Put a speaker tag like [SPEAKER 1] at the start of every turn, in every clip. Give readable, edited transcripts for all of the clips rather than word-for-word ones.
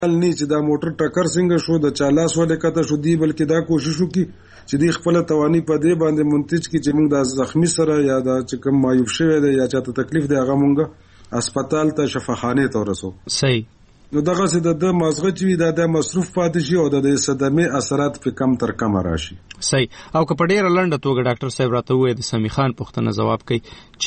[SPEAKER 1] نه چې دا موټر ټکر څنګه شو د چالاس ولې کته شو دی بلکې دا کوشش وکړي چې دی خپل توانی په دې باندې منتج کی چې موږ د زخمی سره یا د چې کوم مایوب شوی دی یا چاته تکلیف دی هغه موږ هسپتال ته شفاخانه ته ورسو.
[SPEAKER 2] صحیح.
[SPEAKER 1] نو دغه څه د مازغه چې د مصروف پاتې شي او د صدمه اثرات په کم تر کم راشي.
[SPEAKER 2] صحیح. او که په ډیره لنډه توګه ډاکټر صاحب راته وایي د سمی خان پوښتنه جواب کوي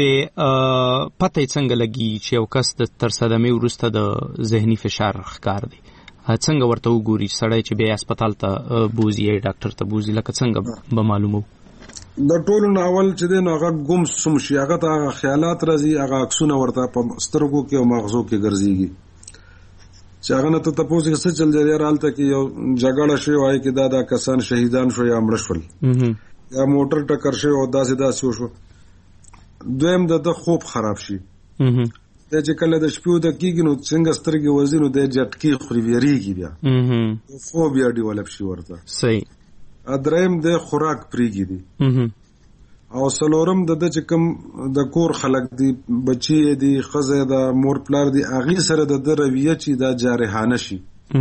[SPEAKER 2] چې پته څنګه لګي چې یو کس د تر صدمه وروسته د ذهني فشار ښکار دی څنګه ورته وګوري سړی چې بیا هسپتال ته بوزي ډاکټر ته بوزي لکه څنګه به معلومو؟
[SPEAKER 1] د ټولو ناول چې دی نو هغه ګم سم شي هغه ته خیالات راځي هغه عکسونه ورته په سترګو کې او مغزو کې ګرځيږي چې هغه نه ته تاسو کې څه چل جریان حالت کې یو جګړه شوی وای کې دا کسان شهیدان شو یا مړ شول یا موټر ټکر شوی او داسې شو. دویم د خوب خراب شي د چې کله د شپې د کېږي نو څنګه سترګې وزي نو د جټکي خوري ویریږي بیا فوبیا ډیولپ شي ورته.
[SPEAKER 2] صحیح.
[SPEAKER 1] ادریم د خوراک پریږي دي او سلورم د چې کوم د کور خلک دي بچي دي خزه د مور پلار دي اغه سره د رویه چې د جارحانه شي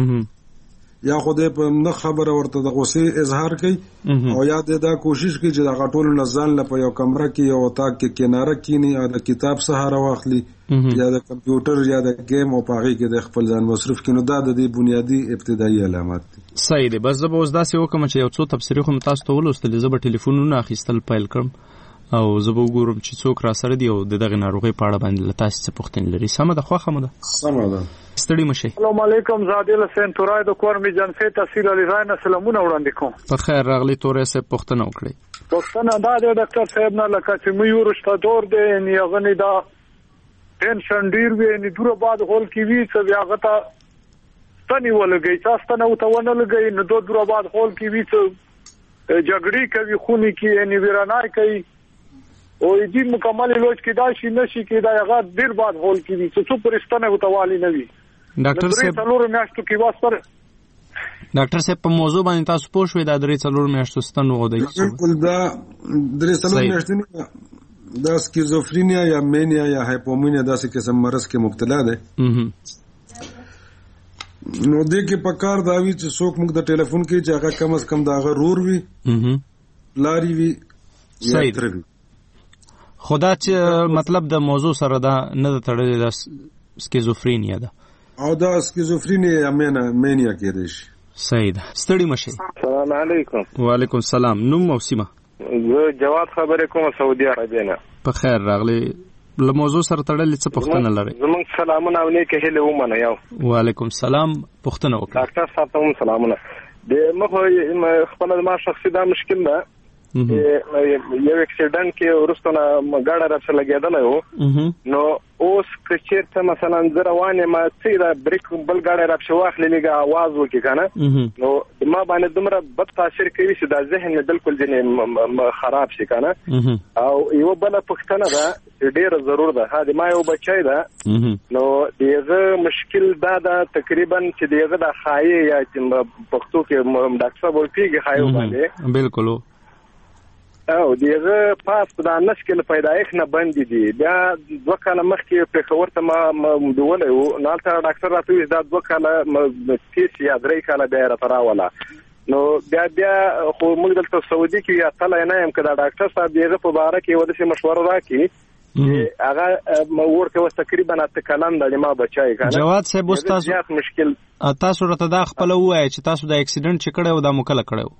[SPEAKER 1] یا خدای په نه خبره ورته د غصې اظهار کوي او یا دا کوشش کوي چې د غټول نزان لپاره یو کمره کې یو اتاق کې کناره کینی او د کتاب سهاره واخلي یا د کمپیوټر یا د گیم او پاغي کې د خپل ځان مصرف کینو دا د دې بنیادی ابتدایي علامات دي.
[SPEAKER 2] صحیح دی. بس زه به اوس داسې وکم چې یو څو تفسیری خو تاسو ته ولوستل زه به ټلیفونونه اخیستل پیل کړم او زه به وګورم چې څوک را سره دی او دغه ناروغي په اړه باندې لتاس څه پوښتنه لري. سمه ده خوخه مده.
[SPEAKER 1] سمه ده.
[SPEAKER 2] ستړي مشه.
[SPEAKER 3] السلام علیکم زادل حسین تورای د کور می جنفه تحصیل علی رانا سلامونه وړاندې کوم.
[SPEAKER 2] په خیر راغلی تورای صاحب پوښتنه وکړي.
[SPEAKER 3] پوښتنه دا د ډاکټر صاحب نه لکه چې مې ورشته دور دی نه غنی دا ټینشن ډیر وی نه دور بعد هول کی وی څه بیا غته ستنی ولګی تاسو نه وتونه لګی نه دور بعد هول کی وی څه جګړې کوي خونی کی نه ویرانای کوي او دې مکمل لوچ کې دا شي نشي کې دا هغه ډیر بعد هول کی وی څه پرستانه وتوالی نه وی.
[SPEAKER 2] ډاکټر صاحب
[SPEAKER 3] څلور میاشتو کې واسطه
[SPEAKER 2] ډاکټر صاحب په موضوع باندې تاسو پوه شوئ دا درې څلور میاشتو ستنو غوډي
[SPEAKER 1] بالکل دا درې څلور میاشتې نه دا سکیزوفرینیا یا مینیا یا هایپومینیا داسې قسم مرض کې مبتلا ده. نو دې کې پکار دا وی چې څوک موږ د ټلیفون کې چې هغه کم از کم دا غرور وي لاري وي یا تربي
[SPEAKER 2] خدا چې مطلب د موضوع سره دا نه تړلې د سکیزوفرینیا ده
[SPEAKER 1] او دا سکیزوفرینیا یا مینیا کې دی.
[SPEAKER 2] صحیح ده. ستړي مشه.
[SPEAKER 3] السلام علیکم.
[SPEAKER 2] وعلیکم السلام. نوم او سیمه؟
[SPEAKER 3] زه جواد خبرې کوم سعودي عربیه نه.
[SPEAKER 2] په خیر راغلی. له موضوع سره تړلې څه پوښتنه لرئ؟
[SPEAKER 3] زمونږ سلامونه او نیکه هیله ومنه یو.
[SPEAKER 2] وعلیکم السلام. پوښتنه وکړه.
[SPEAKER 3] ډاکټر صاحب ته سلامونه. د مخ خپل ما شخصي دا مشکل ده یو اکسیډنټ کې ورستونه ګاډه راځه لګیدل یو نو اوس کچیر ته مثلا زروانه ما چې دا بریک بل ګاډه راځه واخلې لګه आवाज وکي کنه نو ما باندې دومره بد تاثیر کوي چې دا ذهن مې بالکل ځنه خراب شي کنه او یو بل پښتنه دا ډیره ضرور ده ها ما یو بچای ده نو دغه مشکل دا تقریبا چې دغه د خایي یا پښتو کې ډاکټر صاحب ورپیږي خایو باندې
[SPEAKER 2] بالکل
[SPEAKER 3] او دیغه پاس دا نشکل پیدایښت نه باندې دي بیا دوه کاله مخکې په خبرته ما دوله نو تر ډاکټر راته دا دوه کاله تیس یا درې کاله بیا راولا نو بیا خو موږ دلته سعودي کې یا تل نه يم کدا ډاکټر صاحب دیغه په باره کې ودسه مشوره راکړي هغه ورته وس تقریبا اتکلم د ما بچای کنه
[SPEAKER 2] جواد صاحب استاد
[SPEAKER 3] مشکل
[SPEAKER 2] تاسو راته دا خپل وای چې تاسو د اکسیډنټ چې کړو دا مکله کړو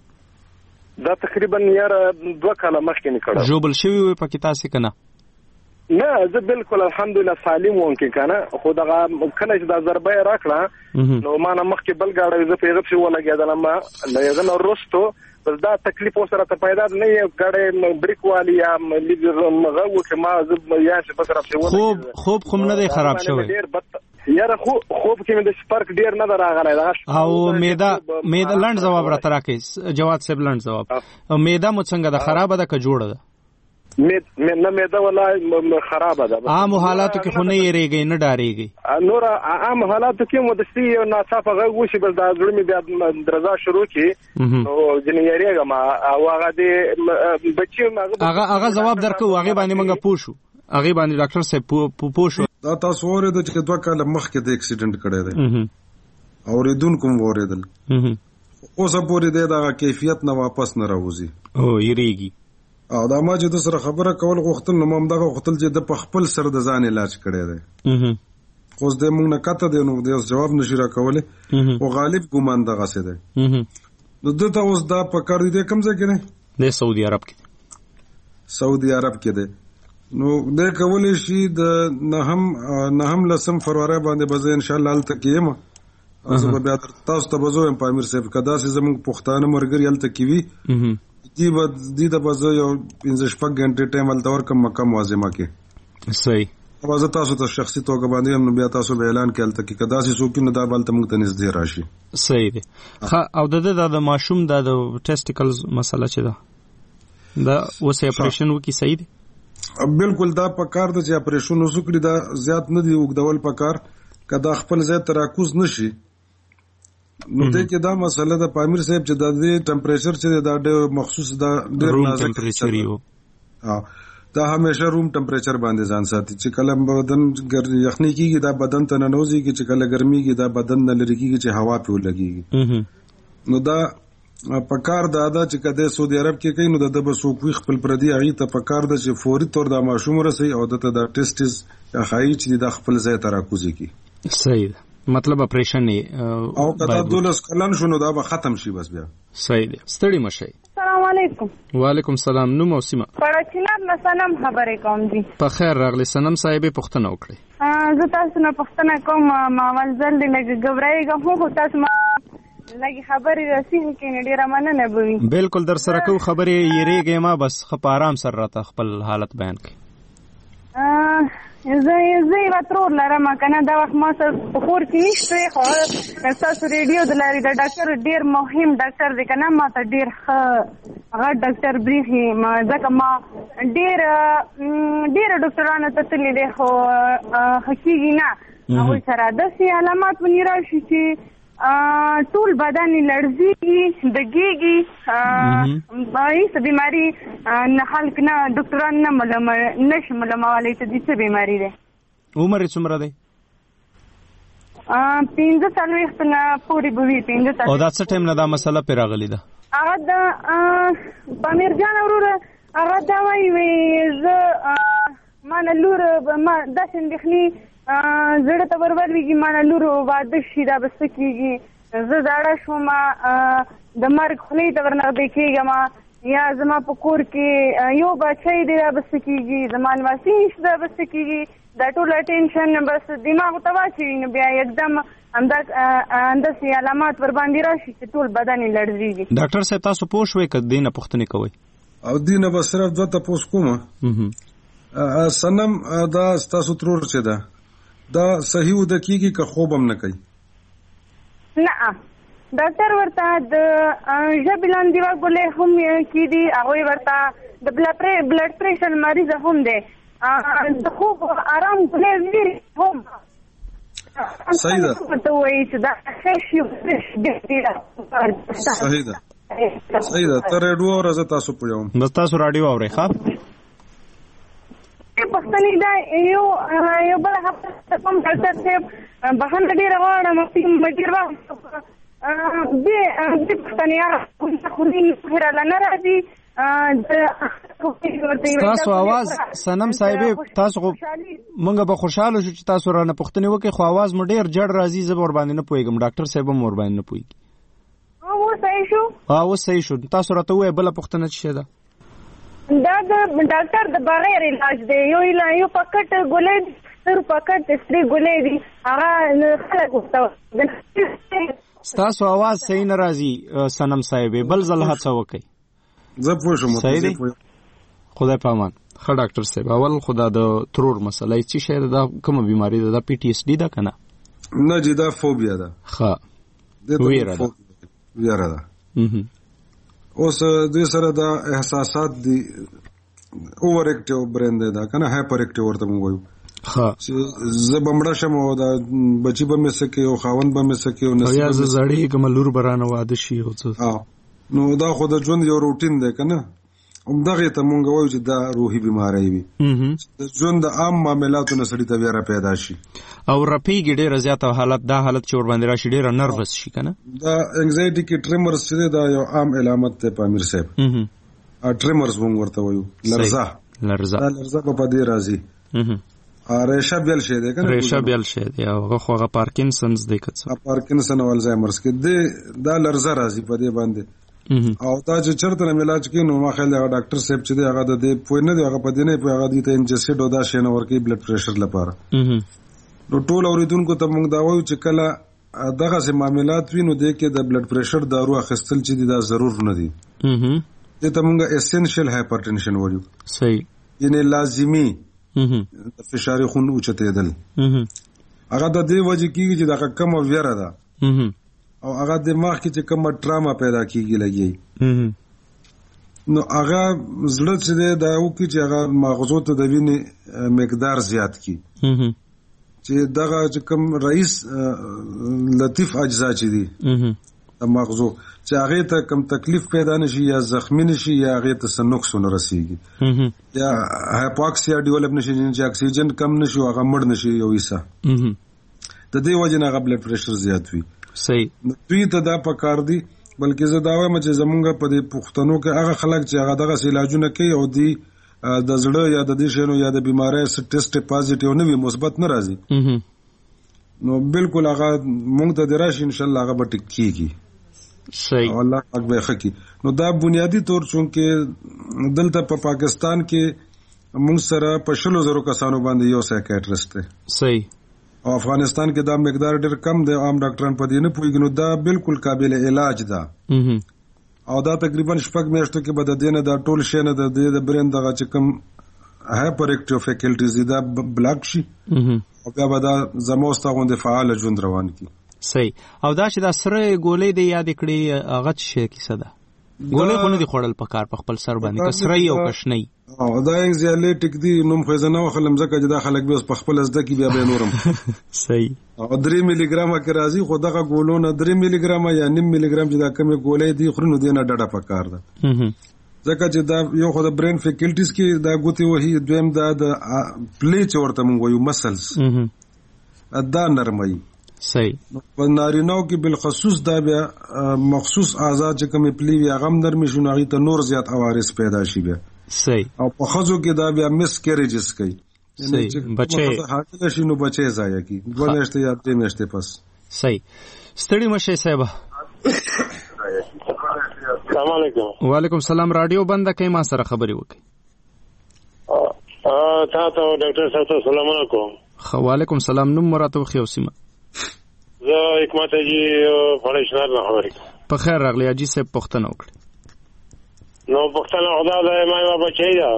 [SPEAKER 3] دا تقریبا یار 2 کاله مخکې نکړه
[SPEAKER 2] جوبل شوی وي پکې تاسو کنه
[SPEAKER 3] نه زه بالکل الحمدلله سالم وم کې کنه خو دا کله چې دا ضربه راکړه نو ما نه مخکې بل گاډه زه پیغه شو ولګیدل ما لږه نو رستو بس دا تکلیف سره ته پیدا نه یو گاډه بریک والی یا مغه وکه ما زه یا چې بس راځي
[SPEAKER 2] خوب خو نه دی خراب شوی
[SPEAKER 3] یاره خوب کې مې د سپارک ډیر نه دراغلی دا
[SPEAKER 2] او میده لند جواب را تراکې جواد صاحب لند جواب او میده مو څنګه ده خراب ده که جوړه ده
[SPEAKER 3] نه میده ولا خراب ده
[SPEAKER 2] عام حالاتو کې خو نه یریږي نه ډاریږي
[SPEAKER 3] نور عام حالاتو کې مو د سی یو ناڅاپه غږ وشي بس دا زړه مې بیا درزا شروع کی نو ځنې یریږم او هغه د بچي
[SPEAKER 2] هغه جواب درکو هغه باندې موږ پوښو هغه باندې ډاکټر صاحب پوښو
[SPEAKER 1] دا تاسو ورته چې 2 کاله مخکې د اکسیډنټ کړی دی اوریدونکو اوریدل اوس پورې د کیفیت نه واپس نه راوځي
[SPEAKER 2] او یریږي.
[SPEAKER 1] او دا ما چې د سره خبره کول غوښتل نو مم دغه غوښتل چې د په خپل سر د ځان علاج کړی دی. خو د موږ نه کته دی نو د جواب نشي راکولی او غالب ګمان دغه څه دی. نو دته اوس دا په کار دی کوم ځای کې دی؟
[SPEAKER 2] د سعودي عرب کې.
[SPEAKER 1] سعودي عرب کې دی. نو د کولی شي د نهم لسم فروری باندې به زه ان شاء الله هلته کېیم. زه به بیا تاسو ته به زه وایم په امیر صاحب که داسې زموږ پښتانه ملګري هلته کې وي دې ته به زه یو 5-6 غنټې ټایم هلته ورکړم مکه معظمه کې.
[SPEAKER 2] صحیح.
[SPEAKER 1] به زه تاسو ته شخصي توګه باندې نو بیا تاسو به اعلان کې هلته کې که داسې څوک نو دا به هلته موږ ته نږدې راشي.
[SPEAKER 2] صحیح دی. او د ماشوم د ټیسټیکلز مسله چې ده دا اوس اپریشن وکړي صحیح دی؟
[SPEAKER 1] بالکل دا په کار ده چې اپریشن وکړي. دا زیات نه دی اوږدول په کار که دا خپل ځای تراکوز نشي نو دې کې دا مسله د پامیر صاحب چې د دې ټمپریچر چې دا ډېر مخصوص دا ډېر نازک ټمپریچر یو دا همیشه روم ټمپریچر باندې ځان ساتي چې کله بدن یخني کیږي دا بدن ته ننوځي چې کله ګرميږي دا بدن نه لري کیږي چې هوا په لګيږي. نو دا په کار دا چې کده سعودي عرب کې کوي نو د بسوکوي خپل پردي اغي ته په کار د چې فوري تور د ماشوم رسي او د ته د ټیسټز اخایي چې د خپل ځای تراکوزي کی.
[SPEAKER 2] صحیح. مطلب اپریشن نه
[SPEAKER 1] او کله 12 کلن شنو دا به ختم شي بس بیا.
[SPEAKER 2] صحیح دی. ستړي مشي.
[SPEAKER 4] السلام علیکم.
[SPEAKER 2] وعلیکم السلام. نو موسیما
[SPEAKER 4] پړچینات نه سلام خبرې کوم دي.
[SPEAKER 2] په خیر راغلی. سنم صاحب پښتنه وکړي.
[SPEAKER 4] زه تاسو نه پښتنه کوم ما ولزل لګ غبرایګه هو تاسو ما لګي خبرې رسین کې ډیره مننه بوي.
[SPEAKER 2] بالکل در سره کو خبرې یریږه ما بس خپ آرام سره راته خپل حالت بیان کړي.
[SPEAKER 4] زه وترور لرم کنه دا وخت ما سره پخور کې نشته خو تاسو ریډیو د لاري د ډاکټر ډیر مهم ډاکټر دی کنه ما ته ډیر هغه ډاکټر بریخي ما ځکه ما ډیر ډاکټرانو ته تللی دی خو حقیقي نه هغوی سره داسې علامات ونی راشي چې ټول بدن لړزيږي دګيږي هیڅ بیماری نه خلک نه ډاکټران نه نشي معلومولی ته دې څه بیماری ده.
[SPEAKER 2] عمر یې څومره دی؟
[SPEAKER 4] 45 نه پورې به وي. 45.
[SPEAKER 2] او دا څه ټایم نه دا مسله پرې راغلې ده؟
[SPEAKER 4] هغه د پامیر جان وروره هغه دا وایي زه ما نه لور ما داسې اندېښنې زړه ته ورولېږي ما نه لور واده شي دا به څه کېږي زه زاړه شوم د مرګ خولې ته ورنږدې کېږم یا زما په کور کې یو بچی دی دا به څه کېږي زما لمسي نشته دا به څه کېږي دا ټول ټینشن بس دماغ ته واچوي نو بیا یکدم همداسې علامات ورباندې راشي چې ټول بدن یې لړزېږي.
[SPEAKER 2] ډاکټر صاحب تاسو پوه شوئ که دې نه پوښتنې کوئ؟
[SPEAKER 1] او دې نه به صرف دوه تپوس کومه سنم دا ستاسو ترور چې ده دا صحیح وده کیږي که خوب هم نه کوي؟
[SPEAKER 4] نه ډاکټر ورته د ژبې لاندې ګولۍ هم کېدي هغوی ورته د بلډ پریشر مریض هم دی د خوب آرام ګولۍ لري هم
[SPEAKER 1] صحیح ده.
[SPEAKER 4] ورته وایي چې دا
[SPEAKER 1] صحیح ده. صحیح ده. ته ریډیو اورئ زه تاسو پوهوم.
[SPEAKER 2] بس تاسو راډیو اورئ ښه؟
[SPEAKER 4] پښتنې دا یو بل هفته کوم ډاکټر صاحب بهانه ډېره غواړم ډېر وخت دې پښتنې هغه خوري خیراله نه راځي
[SPEAKER 2] تاسو आवाज سنم صاحب تاسو مونږ به خوشاله شو چې تاسو رانه پښتنې وکي خو आवाज مو ډېر جړ راځي زه ور باندې نه پوهیږم ډاکټر صاحب هم ور باندې نه پوهیږي.
[SPEAKER 4] اوس صحیح شو؟
[SPEAKER 2] اوس صحیح شو. تاسو راته وایي بله پوښتنه څه ده؟
[SPEAKER 4] دا د ډاکټر د بغیر علاج دی یو پکټ ګولۍ دي سر پکټ سری ګولۍ دي هغه خلک وستو.
[SPEAKER 2] ستاسو आवाज صحیح نه راځي سنم صاحب بل ځل هڅه وکړئ.
[SPEAKER 1] زه پوه شوم.
[SPEAKER 2] صحیح دی. خدای په امان. ښه ډاکټر صاحب اول خدا د ترور مسله څه شی ده کومه بیماری ده دا PTSD ده کنه؟
[SPEAKER 1] نه جی دا فوبیا ده.
[SPEAKER 2] ښه ویره ده.
[SPEAKER 1] اوس دوی سره دا احساسات دي اوور اکټیو برین دی دا کنه هایپر اکټیو ورته موږ وایو چې زه بمړه شم او دا بچی به مې سکه او خاوند به مې سکه او
[SPEAKER 2] نسبت یا زه زړی کوم لور برانه واده شي او څه
[SPEAKER 1] نو دا خو د ژوند یو روټین دی کنه همدغه ته مونږ وایو چې دا روحي بیماری وي د ژوند د عام معاملاتو نه سړي ته بیا پیدا شي
[SPEAKER 2] او رپیږي ډېره زیاته حالت دا حالت چې ور باندې راشي ډېره نروس شي کنه
[SPEAKER 1] دا انگزایټي کې ټریمرز چې دا یو عام علامت ته پامیر صاحب ټریمرز مونږ ورته وایو لرزه په دې راځي ریشه بیل شه دی کنه
[SPEAKER 2] ریشه بیل شه دی او هغه پارکینسنز دی کڅ
[SPEAKER 1] پارکینسن او الزایمرز کې دا لرزه راځي په دې باندې او دا چې چرته نه علاج کوي نو ما خیال دی ډاکټر صاحب چې دی هغه د دې پوه نه دی هغه په دې نه پوه هغه د انجسټ او دا شی نه ورکی بلډ پریشر لپاره نو ټول اوریدونکو ته موږ دا وایو چې کله دغه سه معاملات وینو د کې د بلډ پریشر دارو اخیستل چې دا ضرور نه دي دې ته موږ اسنشل هایپرټنشن وایو
[SPEAKER 2] صحیح
[SPEAKER 1] یعنی لازمی د فشار خون اوچتېدل هغه د دې وجه کېږي چې دا کم ویره ده او هغه دماغ کې چې کومه ټراما پیدا کیږي لګي نو هغه زړه چې دا وکړي چې هغه مغزو ته د وینې مقدار زیات کی چې دغه چې کوم رئیس لطیف اجزا چې دي د مغزو چې هغه ته کم تکلیف پیدا نشي یا زخمی نشي یا هغه ته نقصان رسیږي یا هایپوکسیا ډیولپ نشي چې اکسیجن کم نشي هغه مړ نشي یو حصہ د دې وجه نه هغه بلډ پریشر زیات وي
[SPEAKER 2] صحیح
[SPEAKER 1] دوی ته دا پکار دي بلکې زه دا وایم چې زمونږ په دې پښتنو کې هغه خلک چې هغه دغه علاجونه کوي او دی د زړه یا د دې شنو یا د بیماری ټیسټ پازیټیو نه وي مثبت نه راځي نو بالکل هغه مونږ ته دراشي ان شاء الله هغه به ټیک کیږي
[SPEAKER 2] صحیح
[SPEAKER 1] الله پاک به خکی نو دا بنیادی طور چونکه دلته په پاکستان کې موږ سره په 100,000 کسانو باندې یو سایکیاټریسټ دی
[SPEAKER 2] صحیح
[SPEAKER 1] او افغانستان کې دا مقدار ډېر کم دی عام ډاکټران په دې نه پوهیږي نو دا بالکل قابل علاج ده او دا تقریبا 6 میاشتو کې به د دې نه دا ټول شی نه د برین دغه چې کوم هایپر اکټیو فیکلټیز دا بلاک شي او بیا به دا زموسته غونډه فعال ژوند روان کی
[SPEAKER 2] صحیح او دا چې دا سره ګولې دی یاد کړی هغه څه کیسه ده ګولې خو نه دی خوړل پکار په خپل سر باندې کسرای او کشنی
[SPEAKER 1] او دا انزیالیټک دی نوم خو زنه خلم زکه چې دا خلک به په خپل زده کی بیا به نورم
[SPEAKER 2] صحیح
[SPEAKER 1] او 3 ملي ګرام کې راځي خو دغه ګولونه 3 ملي ګرام یا 9 ملي ګرام چې دا کمې ګولې دی خو نو دی نه ډډه پکار ده ځکه چې دا یو خو د برین فیکلټیز کې دا ګوتی وਹੀ دویم دا د پلیچ ورته مونږ وایو مسلز دا نرمي
[SPEAKER 2] صحیح
[SPEAKER 1] په نارینو کې بالخصوص دا بیا مخصوص اعضاء چې کوم پلیوی هغه نرمي شو نغی ته نور زیات عوارض پیدا شي بیا
[SPEAKER 2] صحیح
[SPEAKER 1] او په خزو کې دا بیا مس کیریجز کوي
[SPEAKER 2] صحیح بچي
[SPEAKER 1] حاصل شي نو بچي ځای کی دوه میاشتې یا 3 میاشتې پس
[SPEAKER 2] صحیح ستړي مشه صاحب
[SPEAKER 5] السلام علیکم
[SPEAKER 2] وعلیکم السلام رادیو بند کئ ما سره خبري وکي
[SPEAKER 5] تاسو ډاکټر صاحب سلام علیکم
[SPEAKER 2] وعلیکم السلام نوم مراتب خیوسیما
[SPEAKER 5] زه حکمت جی فړشنار نه خبرې
[SPEAKER 2] په خیر راغلی اجي صاحب پښتنه وکړي
[SPEAKER 5] نو پښتنه خدا دې ما یو بچی دا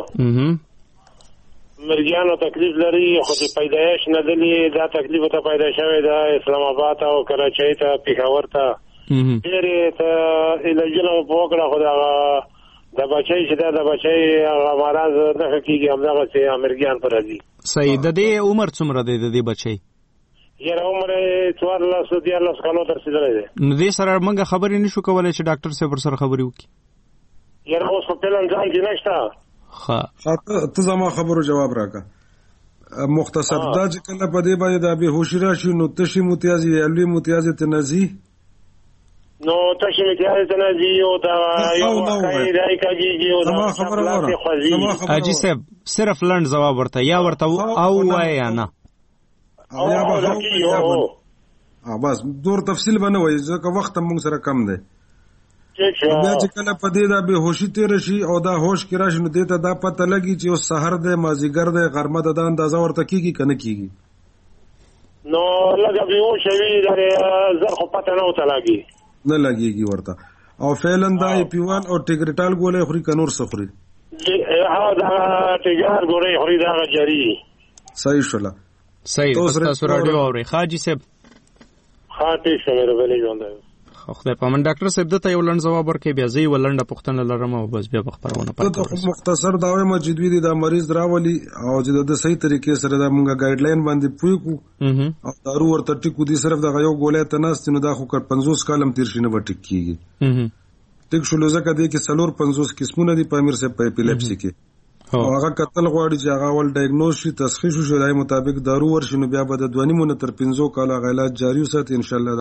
[SPEAKER 5] مرګیانو تکلیف لري خو د پیدایش نه دلی دا تکلیف ته پیدا شوی دا اسلام آباد او کراچۍ ته پیښور ته ډېرې ته علاجونه وکړه خو دا بچی چې دا بچی هغه مرض نه کېږي همدغه چې مرګیان پر راځي
[SPEAKER 2] صحیح د دې عمر څومره دی د دې بچی
[SPEAKER 5] یاره عمر 14 کالو تر رسیدلی دی
[SPEAKER 2] نو دې سره موږ خبرې نشو کولای چې ډاکټر صاحب سره خبرې وکړي
[SPEAKER 5] یاره اوس په پلان ځای کې نشته
[SPEAKER 1] ته زما خبرو جواب راکړه مختصر دا چې کله په دې باندې د بهوشي راشي نو تشي متیازي یا لوی متیازي تنازي
[SPEAKER 5] نو تشي متیازي تنازي او دا یو کای راي کاږي او دا خبره
[SPEAKER 2] اجي صاحب صرف لند جواب ورته یا ورته او وای یا نه
[SPEAKER 1] او یا به بس دور تفصیل باندې وای ځکه وخت موږ سره کم دی بیا چې کله په دې دا بهوشي تیر شي او دا هوش کې راشي نو دې ته دا پته لګي چې اوس سحر دی مازیګر دی غرمه د اندازه ورته کیږي کنه کیږي
[SPEAKER 5] نو لږه بهوش وي دا زر خو پته نه وته لګي
[SPEAKER 1] نه لګيږي ورته او فعلا دا پیوان او ټیګریټال ګولې خوري کنور سخري
[SPEAKER 5] ها دا ټیګار ګولې خوري دا جری
[SPEAKER 1] صحیح شولا
[SPEAKER 2] صحیح تاسو راډیو اوري خاجي صاحب
[SPEAKER 5] خاطی شمیر ویلې ژوند
[SPEAKER 2] خدای پامن ډاکټر صاحب دته یو لند جواب ورکړي بیا زی ولنده پښتنه لرم او بس بیا خبرونه
[SPEAKER 1] پاتې مختصر دا وایم چې دوی د مریض راولي او چې د صحیح طریقې سره د مونږه ګایډلاین باندې پوي کو او دارو ورته ټیکو دي صرف د یو ګولې تناست نو دا خو کړ 50 کالم تیر شي نه وټیک کیږي ټیک شو لزکه دې کې 450 قسمونه دي په امیر صاحب په اپیلیپسي کې او هغه کتل غواړي چې هغه ول ډایګنوز شي تشخیص شي دای مطابق دارو ورشي نو بیا به د 2.5 تر 15 کال علاج جاری وساتي ان شاء الله.